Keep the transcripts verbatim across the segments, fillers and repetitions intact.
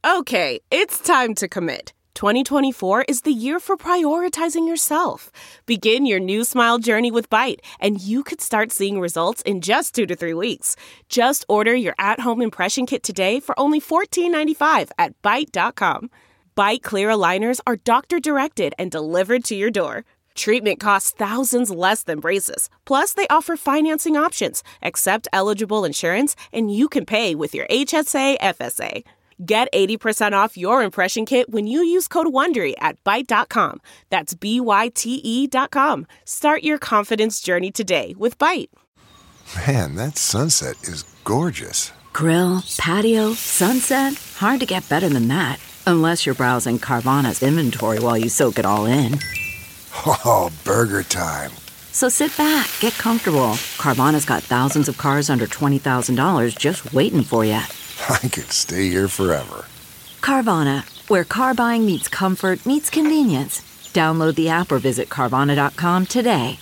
Okay, it's time to commit. twenty twenty-four is the year for prioritizing yourself. Begin your new smile journey with Byte, and you could start seeing results in just two to three weeks. Just order your at-home impression kit today for only fourteen ninety-five at byte dot com. Byte Clear aligners are doctor-directed and delivered to your door. Treatment costs thousands less than braces. Plus, they offer financing options, accept eligible insurance, and you can pay with your H S A F S A. Get eighty percent off your impression kit when you use code WONDERY at byte dot com. That's B Y T E dot com. Start your confidence journey today with Byte. Man, that sunset is gorgeous. Grill, patio, sunset. Hard to get better than that. Unless you're browsing Carvana's inventory while you soak it all in. Oh, burger time. So sit back, get comfortable. Carvana's got thousands of cars under twenty thousand dollars just waiting for you. I could stay here forever. Carvana, where car buying meets comfort, meets convenience. Download the app or visit Carvana dot com today.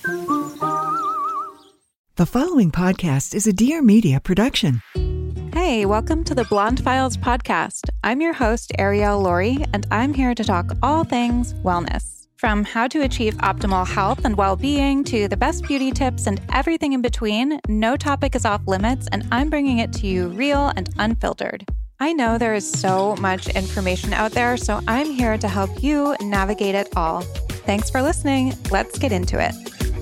The following podcast is a Dear Media production. Hey, welcome to the Blonde Files podcast. I'm your host, Arielle Laurie, and I'm here to talk all things wellness. From how to achieve optimal health and well-being to the best beauty tips and everything in between, no topic is off limits, and I'm bringing it to you real and unfiltered. I know there is so much information out there, so I'm here to help you navigate it all. Thanks for listening. Let's get into it.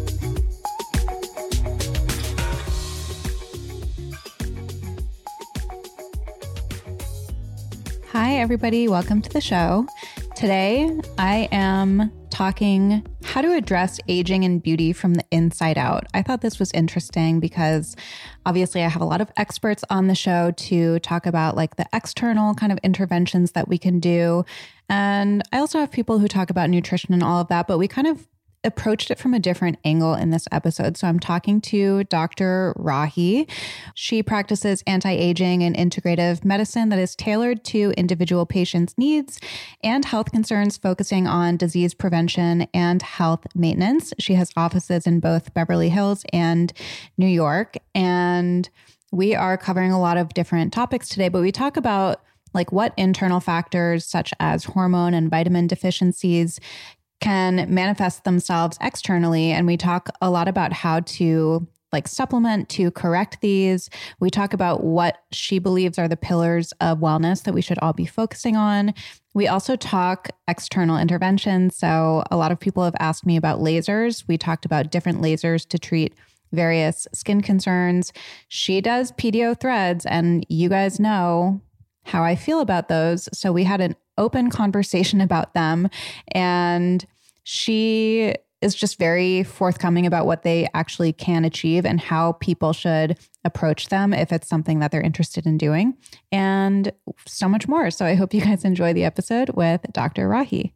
Hi, everybody. Welcome to the show. Today, I am talking how to address aging and beauty from the inside out. I thought this was interesting because obviously I have a lot of experts on the show to talk about like the external kind of interventions that we can do. And I also have people who talk about nutrition and all of that, but we kind of approached it from a different angle in this episode. So I'm talking to Doctor Rahi. She practices anti-aging and integrative medicine that is tailored to individual patients' needs and health concerns, focusing on disease prevention and health maintenance. She has offices in both Beverly Hills and New York. And we are covering a lot of different topics today, but we talk about like what internal factors such as hormone and vitamin deficiencies can manifest themselves externally. And we talk a lot about how to like supplement to correct these. We talk about what she believes are the pillars of wellness that we should all be focusing on. We also talk external interventions. So a lot of people have asked me about lasers. We talked about different lasers to treat various skin concerns. She does P D O threads, and you guys know how I feel about those. So we had an open conversation about them, and she is just very forthcoming about what they actually can achieve and how people should approach them if it's something that they're interested in doing, and so much more. So I hope you guys enjoy the episode with Doctor Rahi.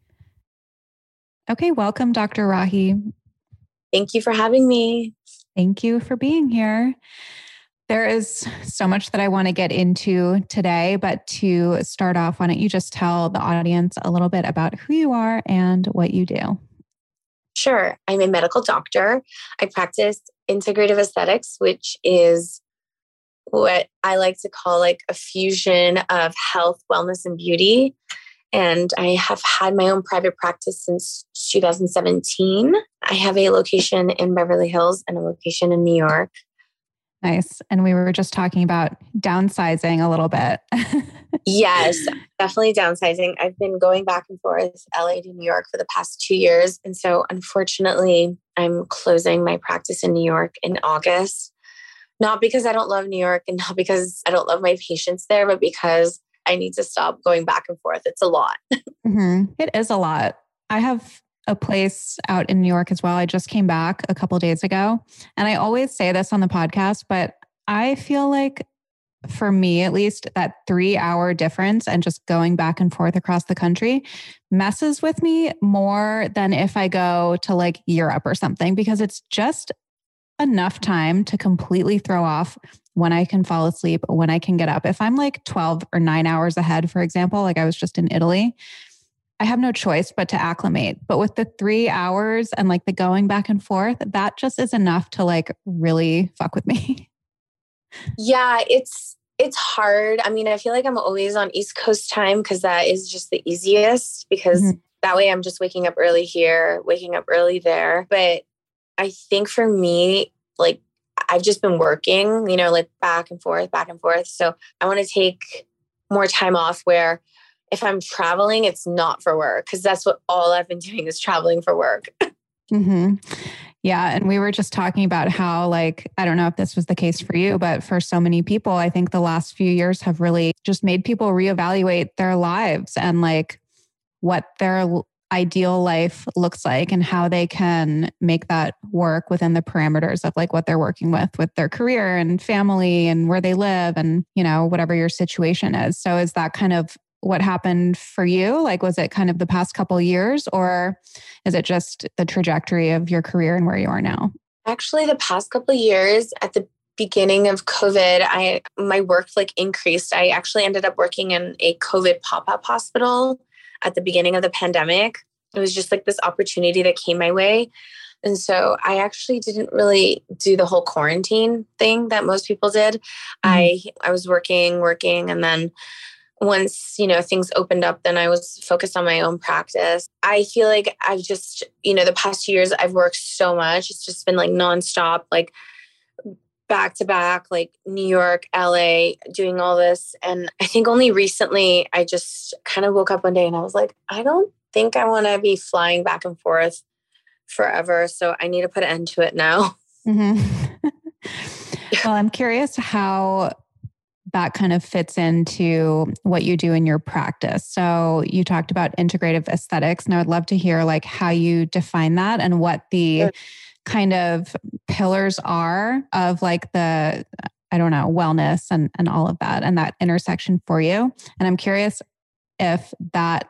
Okay, welcome, Doctor Rahi. Thank you for having me. Thank you for being here. There is so much that I want to get into today, but to start off, why don't you just tell the audience a little bit about who you are and what you do? Sure. I'm a medical doctor. I practice integrative aesthetics, which is what I like to call like a fusion of health, wellness, and beauty. And I have had my own private practice since two thousand seventeen. I have a location in Beverly Hills and a location in New York. Nice. And we were just talking about downsizing a little bit. Yes, definitely downsizing. I've been going back and forth L A to New York for the past two years. And so unfortunately, I'm closing my practice in New York in August. Not because I don't love New York and not because I don't love my patients there, but because I need to stop going back and forth. It's a lot. Mm-hmm. It is a lot. I have a place out in New York as well. I just came back a couple days ago, and I always say this on the podcast, but I feel like for me, at least, that three hour difference and just going back and forth across the country messes with me more than if I go to like Europe or something, because it's just enough time to completely throw off when I can fall asleep, when I can get up. If I'm like twelve or nine hours ahead, for example, like I was just in Italy, I have no choice but to acclimate. But with the three hours and like the going back and forth, that just is enough to like really fuck with me. Yeah, it's It's hard. I mean, I feel like I'm always on East Coast time because that is just the easiest because mm-hmm. that way I'm just waking up early here, waking up early there. But I think for me, like I've just been working, you know, like back and forth, back and forth. So I want to take more time off where if I'm traveling, it's not for work because that's what all I've been doing is traveling for work. Mm-hmm. Yeah. And we were just talking about how, like, I don't know if this was the case for you, but for so many people, I think the last few years have really just made people reevaluate their lives and like what their ideal life looks like and how they can make that work within the parameters of like what they're working with, with their career and family and where they live and, you know, whatever your situation is. So is that kind of what happened for you? Like, was it kind of the past couple of years or is it just the trajectory of your career and where you are now? Actually, the past couple of years at the beginning of COVID, I, my work like increased. I actually ended up working in a COVID pop-up hospital at the beginning of the pandemic. It was just like this opportunity that came my way. And so I actually didn't really do the whole quarantine thing that most people did. Mm-hmm. I, I was working, working, and then once, you know, things opened up, then I was focused on my own practice. I feel like I've just, you know, the past two years I've worked so much. It's just been like nonstop, like back to back, like New York, L A, doing all this. And I think only recently I just kind of woke up one day and I was like, I don't think I want to be flying back and forth forever. So I need to put an end to it now. Mm-hmm. Well, I'm curious how that kind of fits into what you do in your practice. So you talked about integrative aesthetics, and I would love to hear like how you define that and what the sure. kind of pillars are of like the, I don't know, wellness and, and all of that and that intersection for you. And I'm curious if that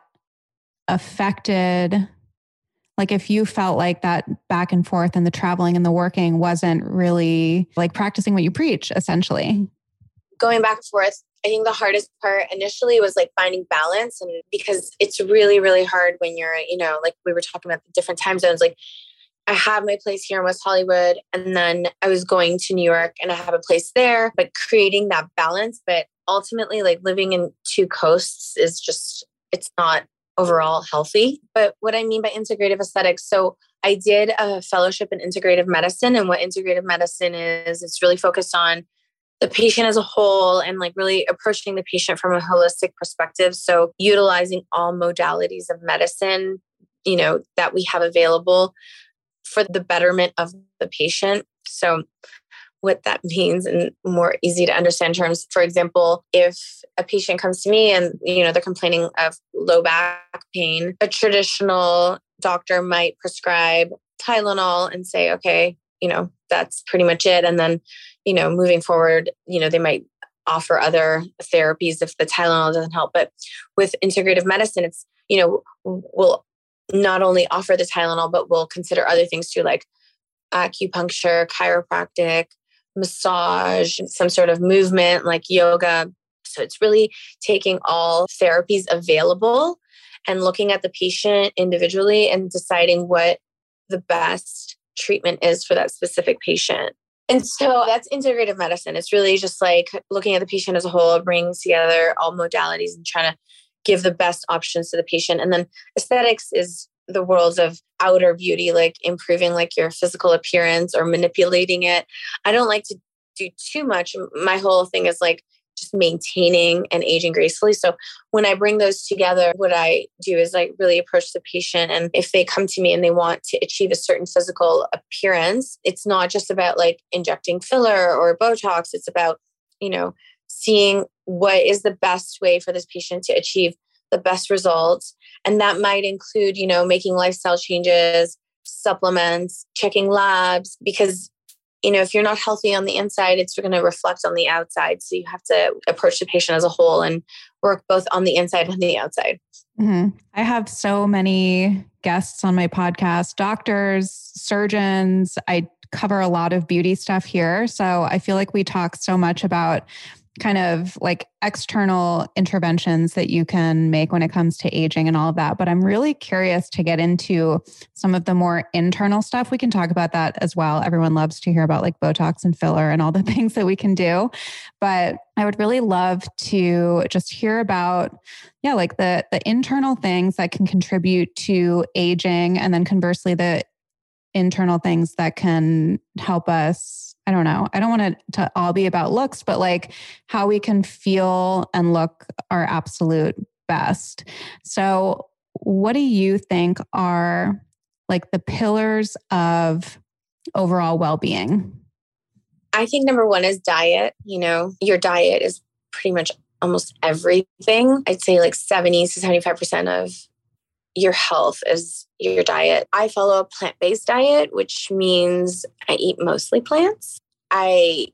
affected, like if you felt like that back and forth and the traveling and the working wasn't really like practicing what you preach, essentially. Going back and forth, I think the hardest part initially was like finding balance. And because it's really, really hard when you're, you know, like we were talking about the different time zones, like I have my place here in West Hollywood and then I was going to New York and I have a place there, but creating that balance. But ultimately like living in two coasts is just, it's not overall healthy. But what I mean by integrative aesthetics, so I did a fellowship in integrative medicine, and what integrative medicine is, it's really focused on the patient as a whole and like really approaching the patient from a holistic perspective. So utilizing all modalities of medicine, you know, that we have available for the betterment of the patient. So what that means in more easy to understand terms, for example, if a patient comes to me and, you know, they're complaining of low back pain, a traditional doctor might prescribe Tylenol and say, okay, you know, that's pretty much it. And then, you know, moving forward, you know, they might offer other therapies if the Tylenol doesn't help. But with integrative medicine, it's, you know, we'll not only offer the Tylenol, but we'll consider other things too, like acupuncture, chiropractic, massage, some sort of movement like yoga. So it's really taking all therapies available and looking at the patient individually and deciding what the best treatment is for that specific patient. And so that's integrative medicine. It's really just like looking at the patient as a whole, bringing together all modalities and trying to give the best options to the patient. And then aesthetics is the world of outer beauty, like improving like your physical appearance or manipulating it. I don't like to do too much. My whole thing is like just maintaining and aging gracefully. So when I bring those together, what I do is like really approach the patient. And if they come to me and they want to achieve a certain physical appearance, it's not just about like injecting filler or Botox. It's about, you know, seeing what is the best way for this patient to achieve the best results. And that might include, you know, making lifestyle changes, supplements, checking labs, because you know, if you're not healthy on the inside, it's going to reflect on the outside. So you have to approach the patient as a whole and work both on the inside and the outside. Mm-hmm. I have so many guests on my podcast, doctors, surgeons. I cover a lot of beauty stuff here. So I feel like we talk so much about kind of like external interventions that you can make when it comes to aging and all of that. But I'm really curious to get into some of the more internal stuff. We can talk about that as well. Everyone loves to hear about like Botox and filler and all the things that we can do. But I would really love to just hear about, yeah, like the, the internal things that can contribute to aging, and then conversely, the internal things that can help us. I don't know. I don't want it to all be about looks, but like how we can feel and look our absolute best. So what do you think are like the pillars of overall well-being? I think number one is diet. You know, your diet is pretty much almost everything. I'd say like seventy to seventy-five percent of your health is your diet. I follow a plant-based diet, which means I eat mostly plants. I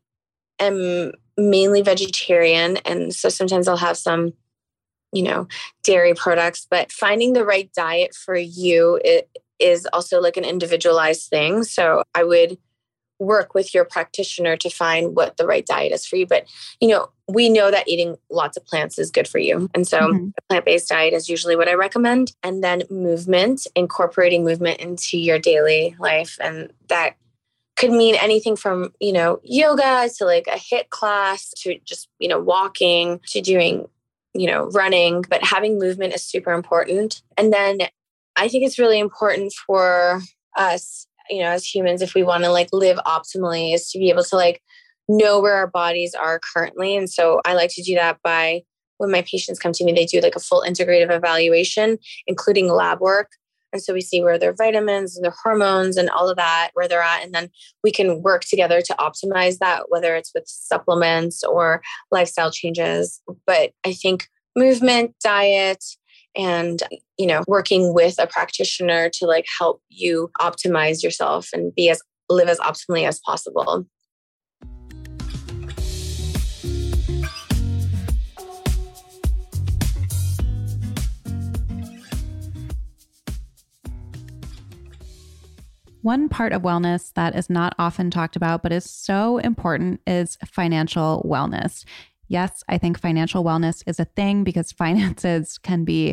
am mainly vegetarian. And so sometimes I'll have some, you know, dairy products, but finding the right diet for you it is also like an individualized thing. So I would work with your practitioner to find what the right diet is for you. But, you know, we know that eating lots of plants is good for you. And so mm-hmm. a plant-based diet is usually what I recommend. And then movement, incorporating movement into your daily life. And that could mean anything from, you know, yoga to like a HIIT class to just, you know, walking to doing, you know, running. But having movement is super important. And then I think it's really important for us, you know, as humans, if we want to like live optimally, is to be able to like know where our bodies are currently. And so I like to do that by, when my patients come to me, they do like a full integrative evaluation, including lab work. And so we see where their vitamins and their hormones and all of that, where they're at. And then we can work together to optimize that, whether it's with supplements or lifestyle changes. But I think movement, diet, and, you know, working with a practitioner to like help you optimize yourself and be as live as optimally as possible. One part of wellness that is not often talked about, but is so important, is financial wellness. Yes, I think financial wellness is a thing because finances can be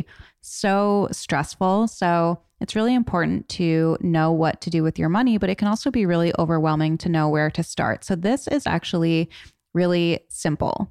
so stressful. So it's really important to know what to do with your money, but it can also be really overwhelming to know where to start. So this is actually really simple.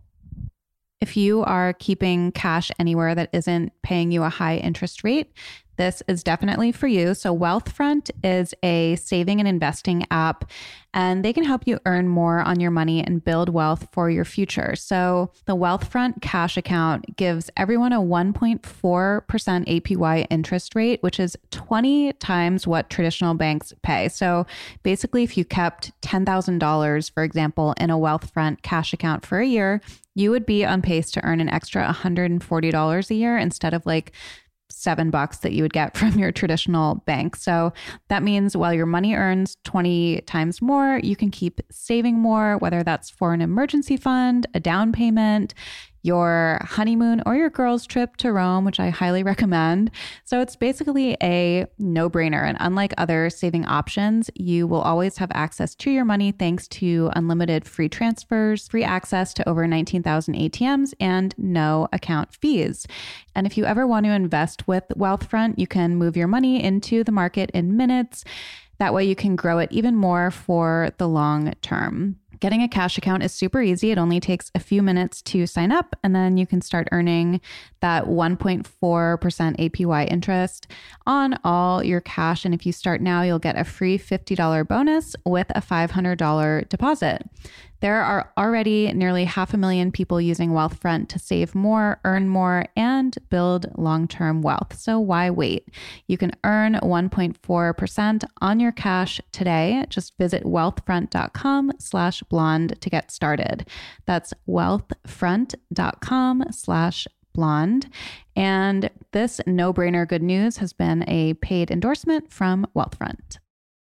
If you are keeping cash anywhere that isn't paying you a high interest rate, this is definitely for you. So Wealthfront is a saving and investing app, and they can help you earn more on your money and build wealth for your future. So the Wealthfront cash account gives everyone a one point four percent A P Y interest rate, which is twenty times what traditional banks pay. So basically, if you kept ten thousand dollars, for example, in a Wealthfront cash account for a year, you would be on pace to earn an extra one hundred forty dollars a year instead of like seven bucks that you would get from your traditional bank. So that means while your money earns twenty times more, you can keep saving more, whether that's for an emergency fund, a down payment, your honeymoon, or your girls' trip to Rome, which I highly recommend. So it's basically a no-brainer. And unlike other saving options, you will always have access to your money thanks to unlimited free transfers, free access to over nineteen thousand A T Ms, and no account fees. And if you ever want to invest with Wealthfront, you can move your money into the market in minutes. That way you can grow it even more for the long term. Getting a cash account is super easy. It only takes a few minutes to sign up, and then you can start earning that one point four percent A P Y interest on all your cash. And if you start now, you'll get a free fifty dollars bonus with a five hundred dollars deposit. There are already nearly half a million people using Wealthfront to save more, earn more, and build long-term wealth. So why wait? You can earn one point four percent on your cash today. Just visit wealthfront.com slash blonde to get started. That's wealthfront.com slash blonde. And this no-brainer good news has been a paid endorsement from Wealthfront.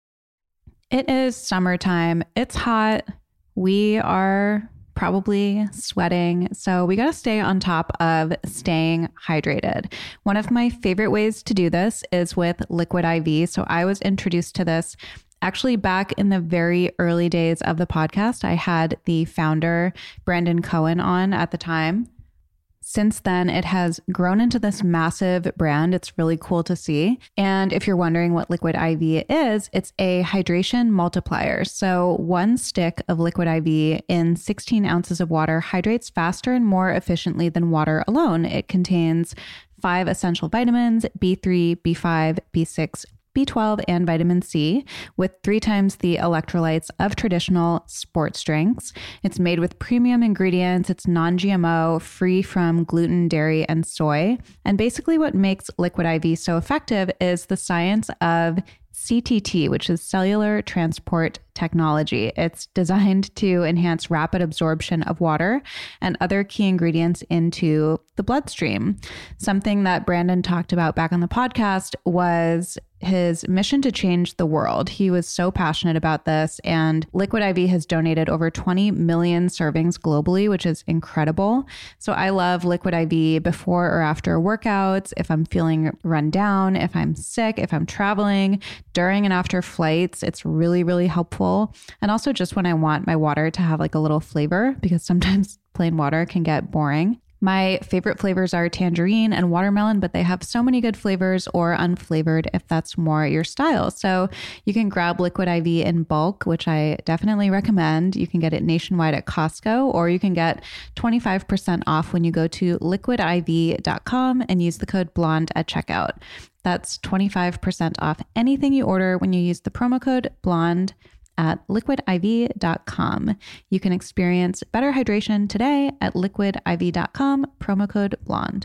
It is summertime. It's hot. We are probably sweating, so we got to stay on top of staying hydrated. One of my favorite ways to do this is with Liquid I V. So I was introduced to this Actually, back in the very early days of the podcast, I had the founder, Brandon Cohen, on at the time. Since then, it has grown into this massive brand. It's really cool to see. And if you're wondering what Liquid I V is, it's a hydration multiplier. So one stick of Liquid I V in sixteen ounces of water hydrates faster and more efficiently than water alone. It contains five essential vitamins, B three, B five, B six, B twelve, and vitamin C, with three times the electrolytes of traditional sports drinks. It's made with premium ingredients. It's non-G M O, free from gluten, dairy, and soy. And basically what makes Liquid I V so effective is the science of C T T, which is cellular transport technology. It's designed to enhance rapid absorption of water and other key ingredients into the bloodstream. Something that Brandon talked about back on the podcast was his mission to change the world. He was so passionate about this, and Liquid I V has donated over twenty million servings globally, which is incredible. So I love Liquid I V before or after workouts, if I'm feeling run down, if I'm sick, if I'm traveling, during and after flights. It's really, really helpful. And also just when I want my water to have like a little flavor, because sometimes plain water can get boring. My favorite flavors are tangerine and watermelon, but they have so many good flavors or unflavored if that's more your style. So you can grab Liquid I V in bulk, which I definitely recommend. You can get it nationwide at Costco, or you can get twenty-five percent off when you go to liquid I V dot com and use the code BLONDE at checkout. That's twenty-five percent off anything you order when you use the promo code BLONDE at liquid I V dot com. You can experience better hydration today at liquid I V dot com, promo code BLONDE.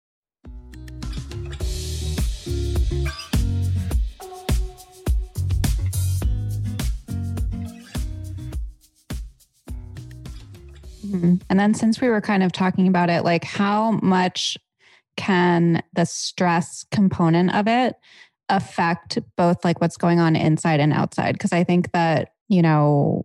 Mm-hmm. And then since we were kind of talking about it, like how much can the stress component of it affect both like what's going on inside and outside? Because I think that, you know,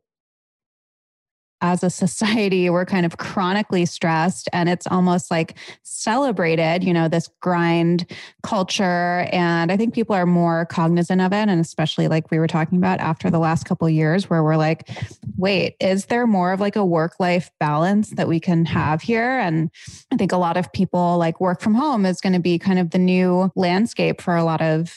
as a society, we're kind of chronically stressed, and it's almost like celebrated, you know, this grind culture. And I think people are more cognizant of it. And especially like we were talking about after the last couple of years where we're like, wait, is there more of like a work-life balance that we can have here? And I think a lot of people like work from home is going to be kind of the new landscape for a lot of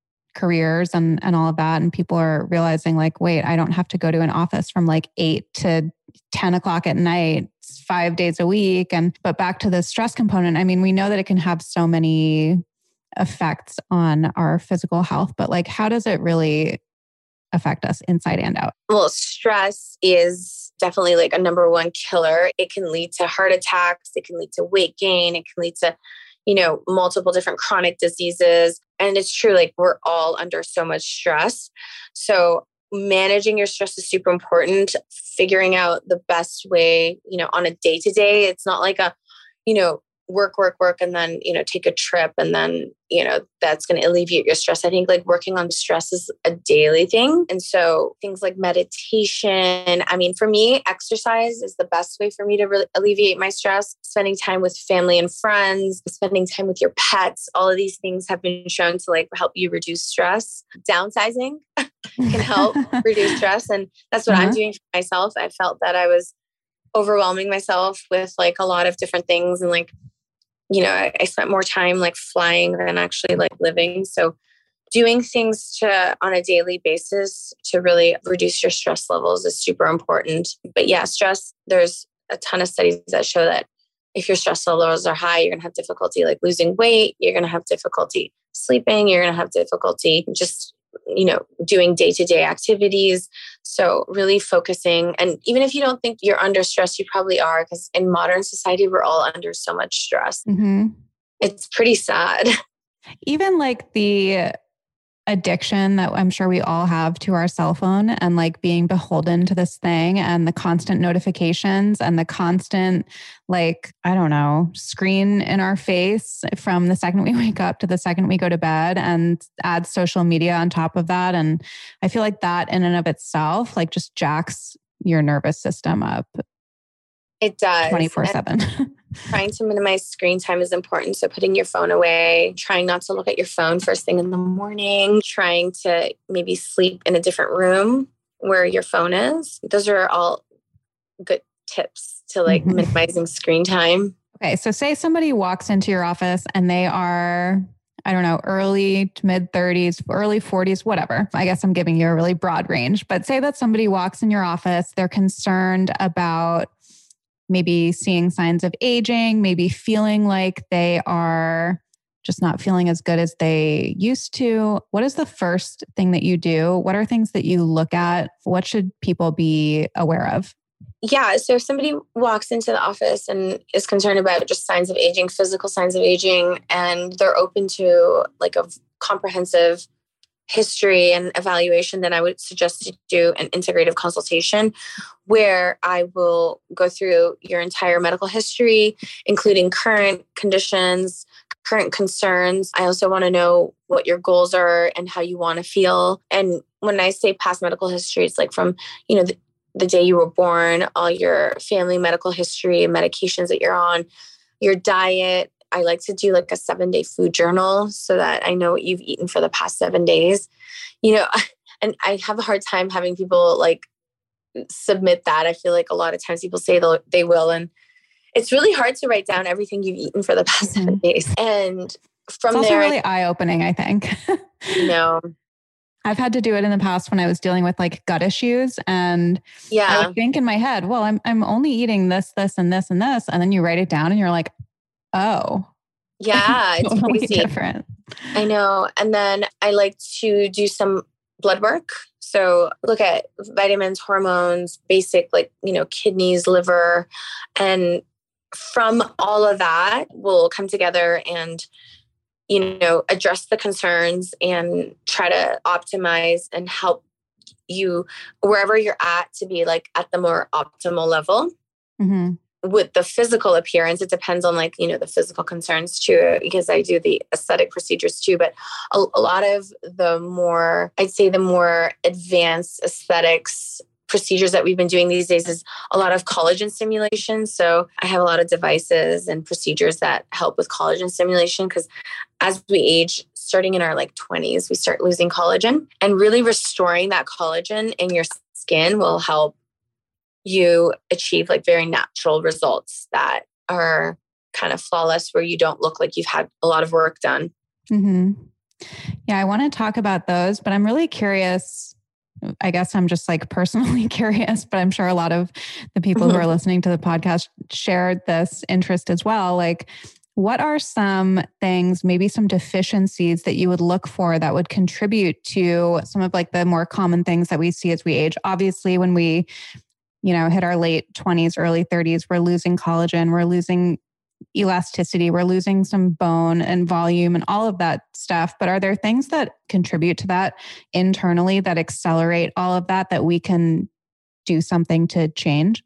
careers and, and all of that. And people are realizing like, wait, I don't have to go to an office from like eight to ten o'clock at night, five days a week. And, but back to the stress component, I mean, we know that it can have so many effects on our physical health, but like, how does it really affect us inside and out? Well, stress is definitely like a number one killer. It can lead to heart attacks. It can lead to weight gain. It can lead to, you know, multiple different chronic diseases. And it's true, like we're all under so much stress. So managing your stress is super important. Figuring out the best way, you know, on a day to day. It's not like a, you know, work, work, work, and then, you know, take a trip and then, you know, that's going to alleviate your stress. I think like working on stress is a daily thing. And so things like meditation, I mean, for me, exercise is the best way for me to really alleviate my stress. Spending time with family and friends, spending time with your pets, all of these things have been shown to like help you reduce stress. Downsizing can help reduce stress. And that's what uh-huh. I'm doing for myself. I felt that I was overwhelming myself with like a lot of different things, and like, you know, I, I spent more time like flying than actually like living. So doing things to on a daily basis to really reduce your stress levels is super important. But yeah, stress, there's a ton of studies that show that if your stress levels are high, you're going to have difficulty like losing weight. You're going to have difficulty sleeping. You're going to have difficulty just, you know, doing day-to-day activities. So really focusing, and even if you don't think you're under stress, you probably are, because in modern society, we're all under so much stress. Mm-hmm. It's pretty sad. Even like the addiction that I'm sure we all have to our cell phone, and like being beholden to this thing, and the constant notifications and the constant, like, I don't know, screen in our face from the second we wake up to the second we go to bed, and add social media on top of that. And I feel like that in and of itself, like just jacks your nervous system up. It does. twenty-four seven. Trying to minimize screen time is important. So putting your phone away, trying not to look at your phone first thing in the morning, trying to maybe sleep in a different room where your phone is. Those are all good tips to like mm-hmm. minimizing screen time. Okay. So say somebody walks into your office and they are, I don't know, early to mid thirties, early forties, whatever. I guess I'm giving you a really broad range, but say that somebody walks in your office, they're concerned about maybe seeing signs of aging, maybe feeling like they are just not feeling as good as they used to. What is the first thing that you do? What are things that you look at? What should people be aware of? Yeah. So if somebody walks into the office and is concerned about just signs of aging, physical signs of aging, and they're open to like a comprehensive history and evaluation, then I would suggest to do an integrative consultation where I will go through your entire medical history, including current conditions, current concerns. I also want to know what your goals are and how you want to feel. And when I say past medical history, it's like from, you know, the, the day you were born, all your family medical history, medications that you're on, your diet. I like to do like a seven day food journal so that I know what you've eaten for the past seven days, you know, and I have a hard time having people like submit that. I feel like a lot of times people say they'll, they will, and it's really hard to write down everything you've eaten for the past seven days. And from it's there, also really eye opening, I think. You know, I've had to do it in the past when I was dealing with like gut issues, and yeah, I would think in my head, well, I'm I'm only eating this, this, and this, and this, and then you write it down, and you're like, oh, yeah, it's totally crazy. Different. I know. And then I like to do some blood work. So look at vitamins, hormones, basic like, you know, kidneys, liver, and from all of that, we'll come together and, you know, address the concerns and try to optimize and help you wherever you're at to be like at the more optimal level. Mm-hmm. With the physical appearance, it depends on like, you know, the physical concerns too, because I do the aesthetic procedures too. But a, a lot of the more, I'd say the more advanced aesthetics procedures that we've been doing these days is a lot of collagen stimulation. So I have a lot of devices and procedures that help with collagen stimulation because as we age, starting in our like twenties, we start losing collagen, and really restoring that collagen in your skin will help you achieve like very natural results that are kind of flawless, where you don't look like you've had a lot of work done. Mm-hmm. Yeah, I want to talk about those, but I'm really curious. I guess I'm just like personally curious, but I'm sure a lot of the people mm-hmm. who are listening to the podcast shared this interest as well. Like, what are some things, maybe some deficiencies that you would look for that would contribute to some of like the more common things that we see as we age? Obviously, when we you know, hit our late twenties, early thirties, we're losing collagen, we're losing elasticity, we're losing some bone and volume and all of that stuff. But are there things that contribute to that internally that accelerate all of that, that we can do something to change?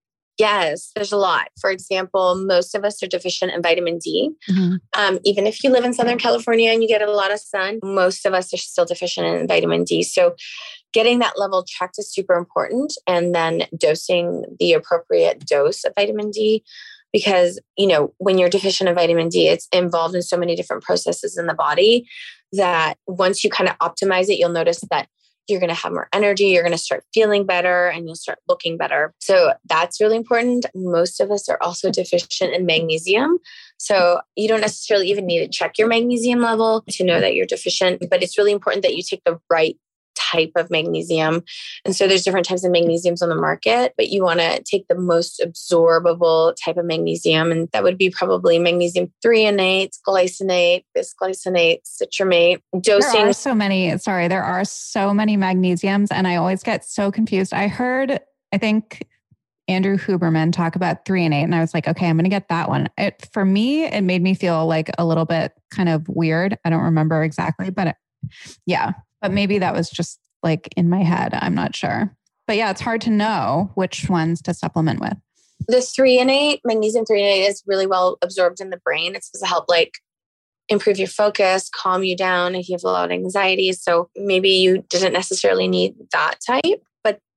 Yes, there's a lot. For example, most of us are deficient in vitamin D. Mm-hmm. Um, even if you live in Southern California and you get a lot of sun, most of us are still deficient in vitamin D. So getting that level checked is super important. And then dosing the appropriate dose of vitamin D, because, you know, when you're deficient in vitamin D, it's involved in so many different processes in the body that once you kind of optimize it, you'll notice that you're going to have more energy, you're going to start feeling better, and you'll start looking better. So that's really important. Most of us are also deficient in magnesium. So you don't necessarily even need to check your magnesium level to know that you're deficient, but it's really important that you take the right type of magnesium. And so there's different types of magnesiums on the market, but you want to take the most absorbable type of magnesium. And that would be probably magnesium threonate, glycinate, bisglycinate, citramate. Dosing. There are so many, sorry, there are so many magnesiums, and I always get so confused. I heard, I think Andrew Huberman talk about threonate, and I was like, okay, I'm going to get that one. It, for me, it made me feel like a little bit kind of weird. I don't remember exactly, but it, yeah. But maybe that was just like in my head. I'm not sure. But yeah, it's hard to know which ones to supplement with. The threonate, magnesium threonate is really well absorbed in the brain. It's supposed to help like improve your focus, calm you down if you have a lot of anxiety. So maybe you didn't necessarily need that type, but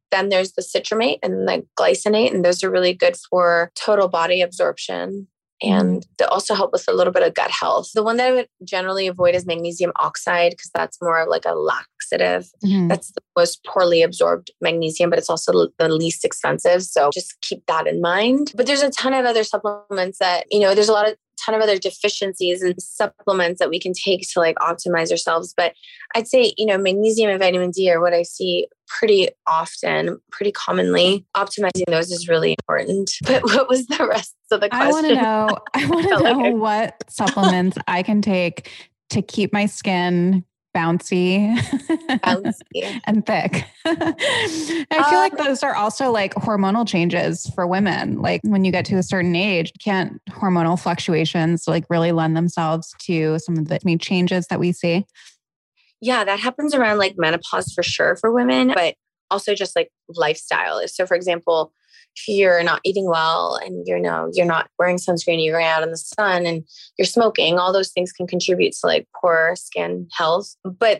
then there's the citramate and the glycinate, and those are really good for total body absorption. And mm-hmm. they also help with a little bit of gut health. The one that I would generally avoid is magnesium oxide, because that's more of like a laxative. Mm-hmm. That's the most poorly absorbed magnesium, but it's also the least expensive. So just keep that in mind. But there's a ton of other supplements that, you know, there's a lot of ton of other deficiencies and supplements that we can take to like optimize ourselves. But I'd say, you know, magnesium and vitamin D are what I see pretty often, pretty commonly. Optimizing those is really important. But what was the rest of the question? I want to know, I want to know like a- what supplements I can take to keep my skin bouncy, bouncy. and thick. I feel um, like those are also like hormonal changes for women. Like when you get to a certain age, can't hormonal fluctuations like really lend themselves to some of the I mean, changes that we see? Yeah, that happens around like menopause for sure for women, but also just like lifestyle. So for example, if you're not eating well and you're no, you're not wearing sunscreen, you're going out in the sun and you're smoking, all those things can contribute to like poor skin health. But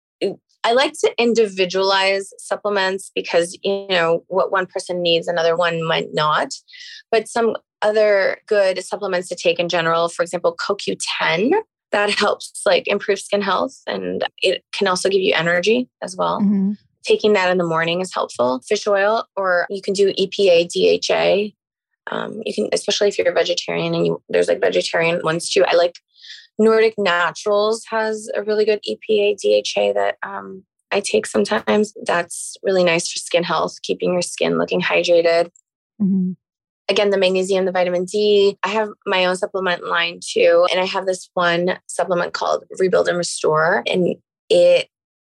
I like to individualize supplements because, you know, what one person needs, another one might not. But some other good supplements to take in general, for example, C O Q ten, that helps like improve skin health, and it can also give you energy as well. Mm-hmm. Taking that in the morning is helpful. Fish oil, or you can do E P A, D H A. Um, you can, especially if you're a vegetarian, and you, there's like vegetarian ones too. I like Nordic Naturals has a really good E P A, D H A that um, I take sometimes. That's really nice for skin health, keeping your skin looking hydrated. Mm-hmm. Again, the magnesium, the vitamin D. I have my own supplement line too. And I have this one supplement called Rebuild and Restore. And it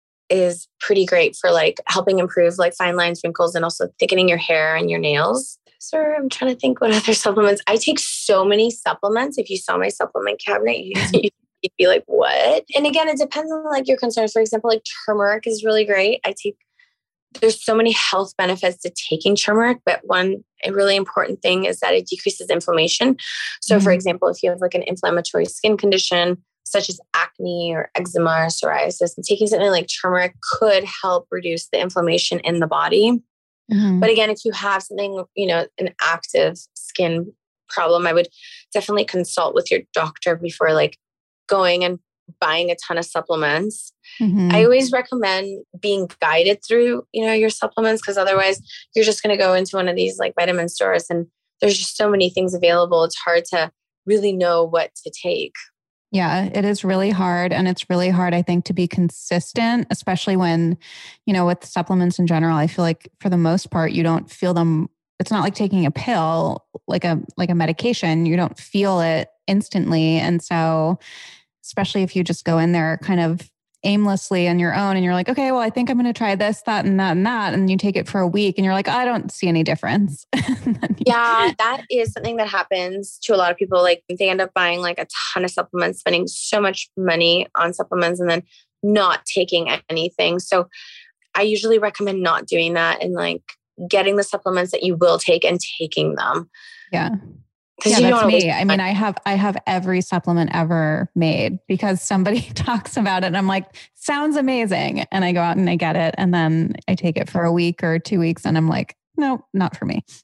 is pretty great for like helping improve like fine lines, wrinkles, and also thickening your hair and your nails. So I'm trying to think what other supplements. I take so many supplements. If you saw my supplement cabinet, you, you'd be like, what? And again, it depends on like your concerns. For example, like turmeric is really great. I take, there's so many health benefits to taking turmeric, but one a really important thing is that it decreases inflammation. So mm-hmm. for example, if you have like an inflammatory skin condition, such as acne or eczema or psoriasis, and taking something like turmeric could help reduce the inflammation in the body. Mm-hmm. But again, if you have something, you know, an active skin problem, I would definitely consult with your doctor before like going and buying a ton of supplements. Mm-hmm. I always recommend being guided through, you know, your supplements, because otherwise you're just going to go into one of these like vitamin stores and there's just so many things available. It's hard to really know what to take. Yeah, it is really hard. And it's really hard, I think, to be consistent, especially when, you know, with supplements in general, I feel like for the most part, you don't feel them. It's not like taking a pill, like a, like a medication. You don't feel it instantly. And so, especially if you just go in there kind of aimlessly on your own and you're like, okay, well, I think I'm going to try this, that, and that, and that. And you take it for a week and you're like, I don't see any difference. Yeah, that is something that happens to a lot of people. Like they end up buying like a ton of supplements, spending so much money on supplements and then not taking anything. So I usually recommend not doing that and like getting the supplements that you will take and taking them. Yeah. Yeah, that's me. I mean, I have I have every supplement ever made because somebody talks about it and I'm like, sounds amazing. And I go out and I get it. And then I take it for a week or two weeks and I'm like, no, not for me.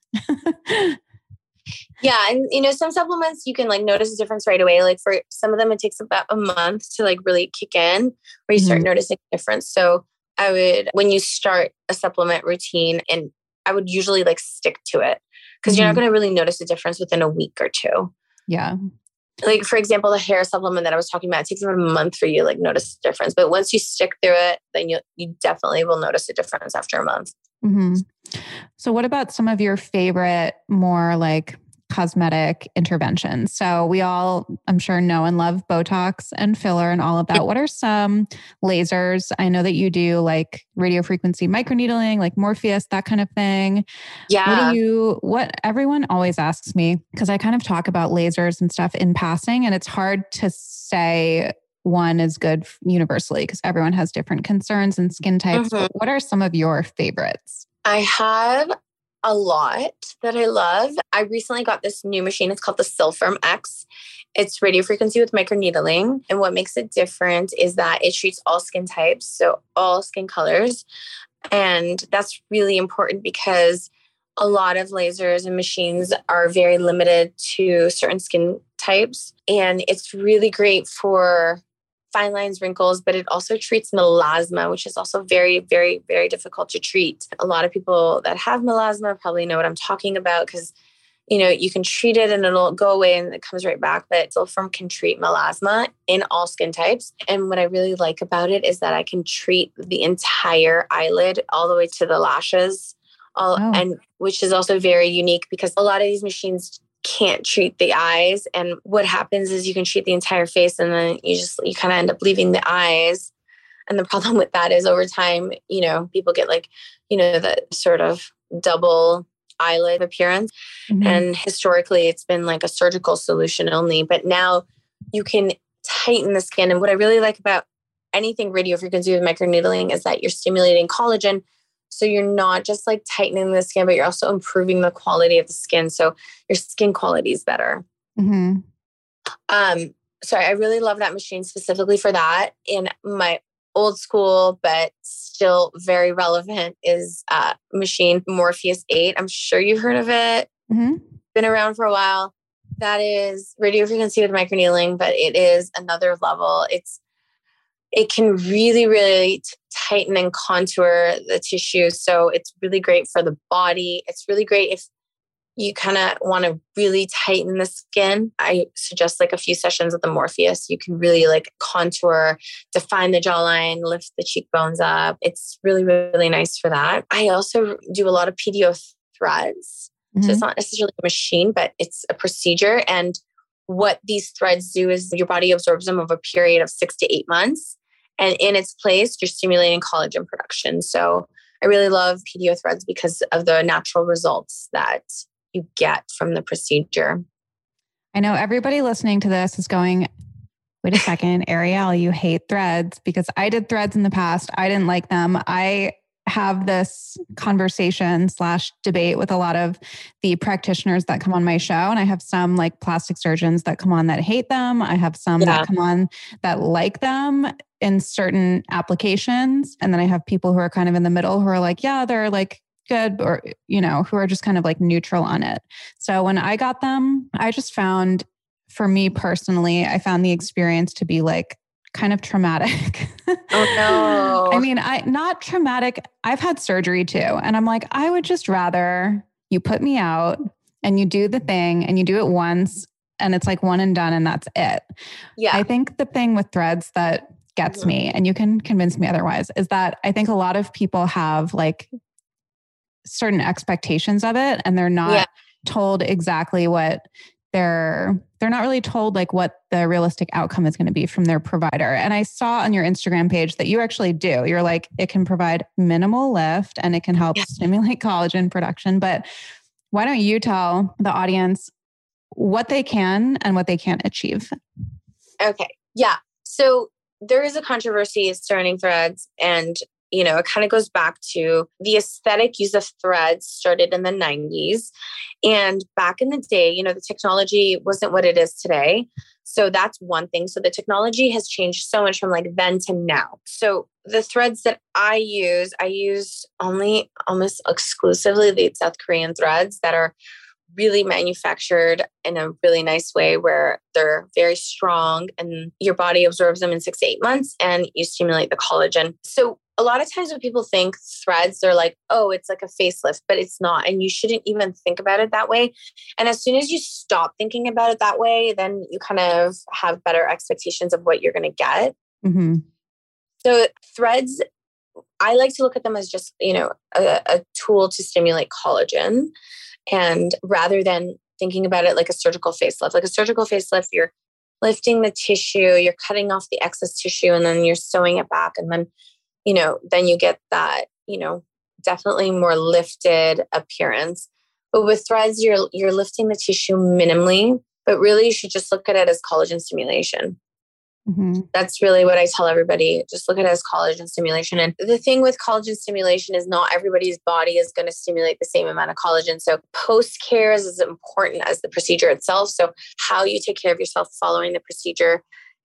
Yeah. And, you know, some supplements you can like notice a difference right away. Like for some of them, it takes about a month to like really kick in where you mm-hmm. start noticing a difference. So I would, when you start a supplement routine, and I would usually like stick to it. Because mm-hmm. you're not going to really notice a difference within a week or two. Yeah. Like, for example, the hair supplement that I was talking about, it takes about a month for you to like notice a difference. But once you stick through it, then you you definitely will notice a difference after a month. Mm-hmm. So what about some of your favorite, more like cosmetic interventions? So we all, I'm sure, know and love Botox and filler and all of that. What are some lasers? I know that you do like radio frequency microneedling, like Morpheus, that kind of thing. Yeah. What do you, what everyone always asks me, because I kind of talk about lasers and stuff in passing, and it's hard to say one is good universally because everyone has different concerns and skin types. Mm-hmm. But what are some of your favorites? I have a lot that I love. I recently got this new machine. It's called the Silpherm X. It's radio frequency with microneedling. And what makes it different is that it treats all skin types, so all skin colors. And that's really important because a lot of lasers and machines are very limited to certain skin types. And it's really great for fine lines, wrinkles, but it also treats melasma, which is also very, very, very difficult to treat. A lot of people that have melasma probably know what I'm talking about because, you know, you can treat it and it'll go away and it comes right back. But Zilfirm can treat melasma in all skin types. And what I really like about it is that I can treat the entire eyelid all the way to the lashes, all, oh. and which is also very unique because a lot of these machines can't treat the eyes. And what happens is you can treat the entire face and then you just, you kind of end up leaving the eyes. And the problem with that is over time, you know, people get like, you know, the sort of double eyelid appearance. Mm-hmm. And historically it's been like a surgical solution only, but now you can tighten the skin. And what I really like about anything radiofrequency with microneedling is that you're stimulating collagen. So you're not just like tightening the skin, but you're also improving the quality of the skin. So your skin quality is better. Mm-hmm. Um, so I really love that machine specifically for that. In my old school, but still very relevant is uh machine Morpheus eight. I'm sure you've heard of it. Mm-hmm. Been around for a while. That is radiofrequency with microneedling, but it is another level. It's It can really, really t- tighten and contour the tissue. So it's really great for the body. It's really great if you kind of want to really tighten the skin. I suggest like a few sessions with the Morpheus. You can really like contour, define the jawline, lift the cheekbones up. It's really, really nice for that. I also do a lot of P D O threads. Mm-hmm. So it's not necessarily a machine, but it's a procedure. And what these threads do is your body absorbs them over a period of six to eight months. And in its place, you're stimulating collagen production. So I really love P D O threads because of the natural results that you get from the procedure. I know everybody listening to this is going, wait a second, Arielle, you hate threads, because I did threads in the past. I didn't like them. I have this conversation slash debate with a lot of the practitioners that come on my show. And I have some like plastic surgeons that come on that hate them. I have some yeah. that come on that like them in certain applications. And then I have people who are kind of in the middle who are like, yeah, they're like good, or, you know, who are just kind of like neutral on it. So when I got them, I just found, for me personally, I found the experience to be like kind of traumatic. Oh no. I mean, I not traumatic. I've had surgery too. And I'm like, I would just rather you put me out and you do the thing and you do it once and it's like one and done and that's it. Yeah. I think the thing with threads that gets mm-hmm. me, and you can convince me otherwise, is that I think a lot of people have like certain expectations of it and they're not yeah. told exactly what they're, they're not really told like what the realistic outcome is going to be from their provider. And I saw on your Instagram page that you actually do. You're like, it can provide minimal lift and it can help yeah. stimulate collagen production. But why don't you tell the audience what they can and what they can't achieve? Okay. Yeah. So there is a controversy surrounding threads, and you know, it kind of goes back to the aesthetic use of threads started in the nineties. And back in the day, you know, the technology wasn't what it is today. So that's one thing. So the technology has changed so much from like then to now. So the threads that I use, I use only almost exclusively the South Korean threads that are really manufactured in a really nice way where they're very strong and your body absorbs them in six to eight months and you stimulate the collagen. So a lot of times when people think threads, they're like, oh, it's like a facelift, but it's not. And you shouldn't even think about it that way. And as soon as you stop thinking about it that way, then you kind of have better expectations of what you're going to get. Mm-hmm. So threads, I like to look at them as just, you know, a, a tool to stimulate collagen. And rather than thinking about it like a surgical facelift, like a surgical facelift, you're lifting the tissue, you're cutting off the excess tissue, and then you're sewing it back. And then, you know, then you get that, you know, definitely more lifted appearance. But with threads, you're you're lifting the tissue minimally, but really you should just look at it as collagen stimulation. Mm-hmm. That's really what I tell everybody. Just look at it as collagen stimulation. And the thing with collagen stimulation is not everybody's body is going to stimulate the same amount of collagen. So post-care is as important as the procedure itself. So how you take care of yourself following the procedure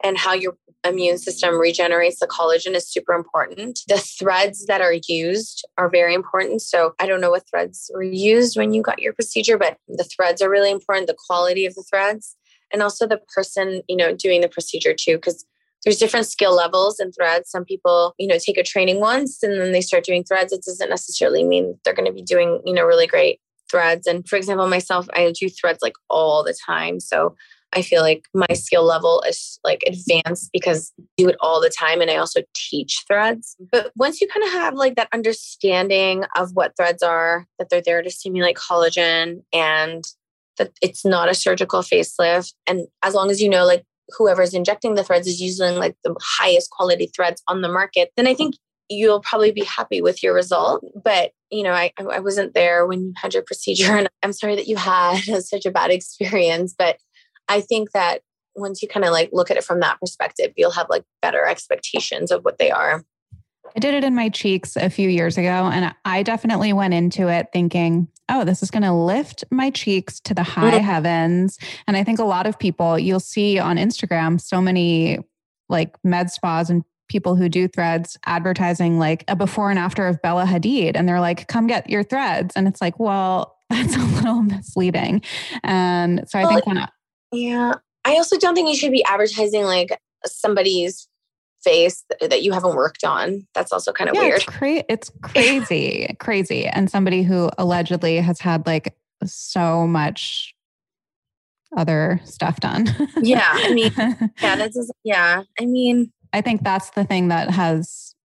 and how your immune system regenerates the collagen is super important. The threads that are used are very important. So I don't know what threads were used when you got your procedure, but the threads are really important, the quality of the threads, and also the person, you know, doing the procedure too, because there's different skill levels in threads. Some people, you know, take a training once and then they start doing threads. It doesn't necessarily mean they're going to be doing, you know, really great threads. And for example, myself, I do threads like all the time. So I feel like my skill level is like advanced because I do it all the time. And I also teach threads. But once you kind of have like that understanding of what threads are, that they're there to stimulate collagen and that it's not a surgical facelift. And as long as you know, like whoever's injecting the threads is using like the highest quality threads on the market, then I think you'll probably be happy with your result. But, you know, I, I wasn't there when you had your procedure and I'm sorry that you had such a bad experience. But I think that once you kind of like look at it from that perspective, you'll have like better expectations of what they are. I did it in my cheeks a few years ago, and I definitely went into it thinking, oh, this is going to lift my cheeks to the high mm-hmm. heavens. And I think a lot of people, you'll see on Instagram, so many like med spas and people who do threads advertising like a before and after of Bella Hadid. And they're like, come get your threads. And it's like, well, that's a little misleading. And so I well, think when I, Yeah. I also don't think you should be advertising like somebody's face that you haven't worked on. That's also kind of yeah, weird. It's, cra- it's crazy, crazy. And somebody who allegedly has had like so much other stuff done. yeah. I mean, yeah, that's, just, yeah. I mean, I think that's the thing that has,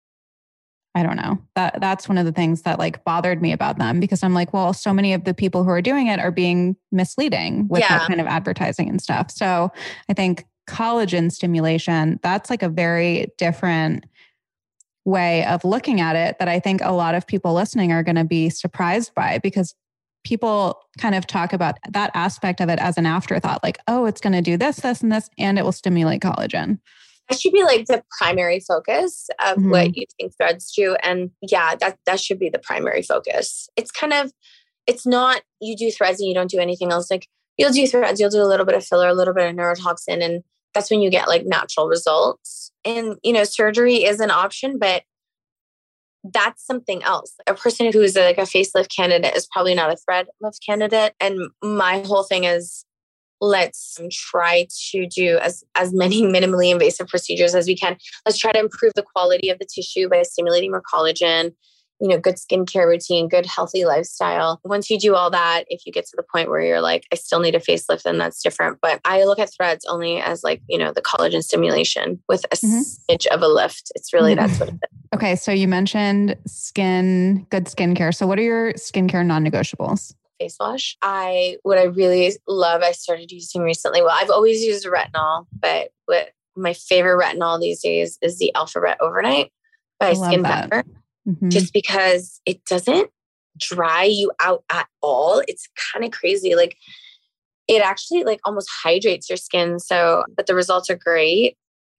I don't know, that that's one of the things that like bothered me about them, because I'm like, well, so many of the people who are doing it are being misleading with yeah. that kind of advertising and stuff. So I think collagen stimulation, that's like a very different way of looking at it that I think a lot of people listening are going to be surprised by, because people kind of talk about that aspect of it as an afterthought, like, oh, it's going to do this, this, and this, and it will stimulate collagen. That should be like the primary focus of mm-hmm. what you think threads do. And yeah, that, that should be the primary focus. It's kind of, it's not you do threads and you don't do anything else. Like you'll do threads, you'll do a little bit of filler, a little bit of neurotoxin, and that's when you get like natural results. And, you know, surgery is an option, but that's something else. A person who is like a facelift candidate is probably not a thread lift candidate. And my whole thing is, let's try to do as, as many minimally invasive procedures as we can. Let's try to improve the quality of the tissue by stimulating more collagen, you know, good skincare routine, good healthy lifestyle. Once you do all that, if you get to the point where you're like, I still need a facelift, then that's different. But I look at threads only as like, you know, the collagen stimulation with a mm-hmm. smidge of a lift. It's really, mm-hmm. that's what it is. Okay. So you mentioned skin, good skincare. So what are your skincare non-negotiables? Face wash. I, what I really love, I started using recently. Well, I've always used retinol, but what my favorite retinol these days is the Alpha Ret Overnight by Skin Better. Mm-hmm. Just because it doesn't dry you out at all. It's kind of crazy. Like it actually like almost hydrates your skin. So, but the results are great.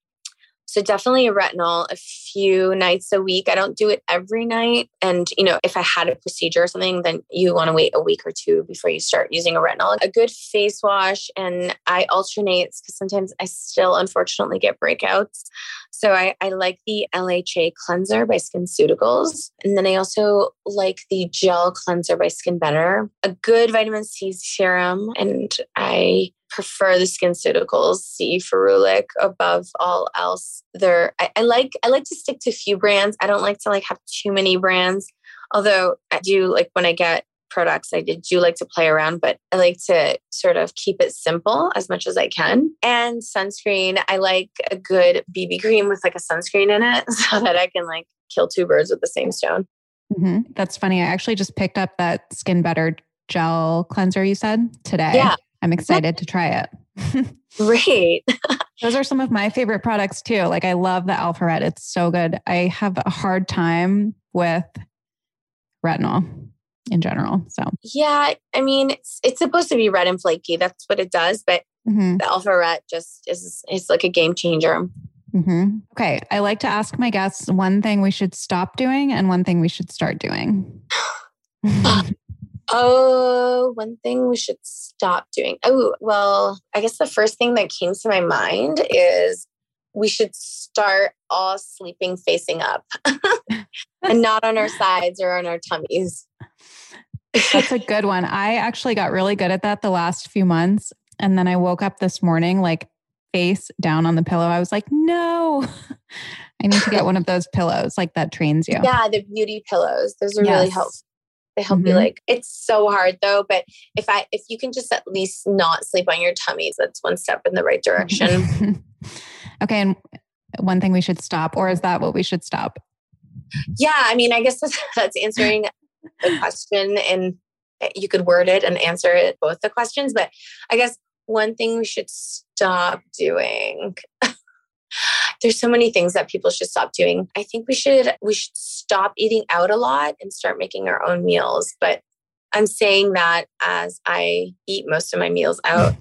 So definitely a retinol a few nights a week. I don't do it every night. And, you know, if I had a procedure or something, then you want to wait a week or two before you start using a retinol. A good face wash, and I alternate because sometimes I still unfortunately get breakouts. So I, I like the L H A cleanser by SkinCeuticals. And then I also like the gel cleanser by Skin Better. A good vitamin C serum. And I prefer the SkinCeuticals C Ferulic above all else. They're I, I like I like to stick to a few brands. I don't like to like have too many brands. Although I do like when I get products, I did do like to play around, but I like to sort of keep it simple as much as I can. And sunscreen, I like a good B B cream with like a sunscreen in it so that I can like kill two birds with the same stone. Mm-hmm. That's funny. I actually just picked up that Skin Better gel cleanser you said today. Yeah. I'm excited to try it. Great. Those are some of my favorite products too. Like I love the Alpha Ret. It's so good. I have a hard time with retinol in general. So yeah, I mean, it's it's supposed to be red and flaky. That's what it does. But mm-hmm. the Alpha Ret just is it's like a game changer. Mm-hmm. Okay. I like to ask my guests one thing we should stop doing and one thing we should start doing. Oh, one thing we should stop doing. Oh, well, I guess the first thing that came to my mind is we should start all sleeping facing up and not on our sides or on our tummies. That's a good one. I actually got really good at that the last few months. And then I woke up this morning, like face down on the pillow. I was like, no, I need to get one of those pillows like that trains you. Yeah, the beauty pillows. Those are Yes. really helpful. They help Mhm. you like, it's so hard though. But if I, if you can just at least not sleep on your tummies, that's one step in the right direction. Okay. And one thing we should stop, or is that what we should stop? Yeah. I mean, I guess that's, that's answering the question, and you could word it and answer it, both the questions. But I guess one thing we should stop doing, there's so many things that people should stop doing. I think we should, we should stop eating out a lot and start making our own meals. But I'm saying that as I eat most of my meals out.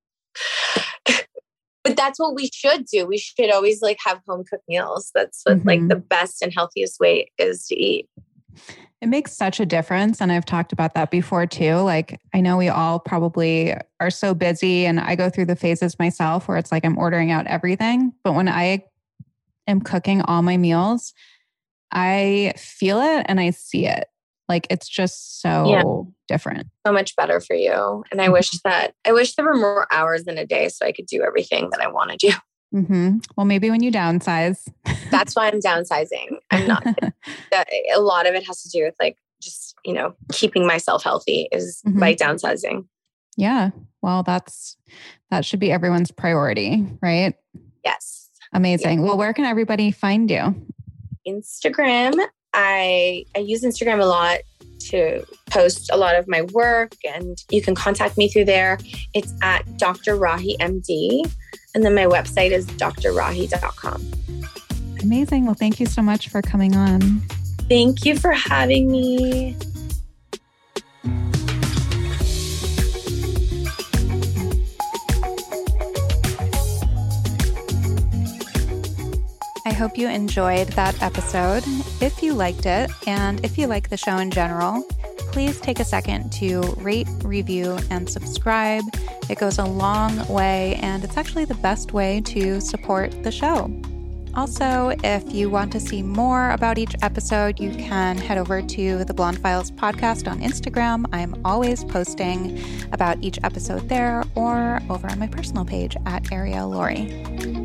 But that's what we should do. We should always like have home cooked meals. That's what Mhm. like the best and healthiest way is to eat. It makes such a difference. And I've talked about that before too. Like, I know we all probably are so busy, and I go through the phases myself where it's like I'm ordering out everything. But when I am cooking all my meals, I feel it and I see it. Like, it's just so Yeah. different. So much better for you. And I wish that, I wish there were more hours in a day so I could do everything that I want to do. Mm-hmm. Well, maybe when you downsize. That's why I'm downsizing. I'm not, that, a lot of it has to do with like, just, you know, keeping myself healthy is Mhm. by downsizing. Yeah. Well, that's, that should be everyone's priority, right? Yes. Amazing. Well, where can everybody find you? Instagram. I, I use Instagram a lot to post a lot of my work, and you can contact me through there. It's at Doctor Rahi M D. And then my website is d r rahi dot com. Amazing. Well, thank you so much for coming on. Thank you for having me. I hope you enjoyed that episode. If you liked it, and if you like the show in general, please take a second to rate, review, and subscribe. It goes a long way, and it's actually the best way to support the show. Also, if you want to see more about each episode, you can head over to the Blonde Files podcast on Instagram. I'm always posting about each episode there, or over on my personal page at Ariel Laurie.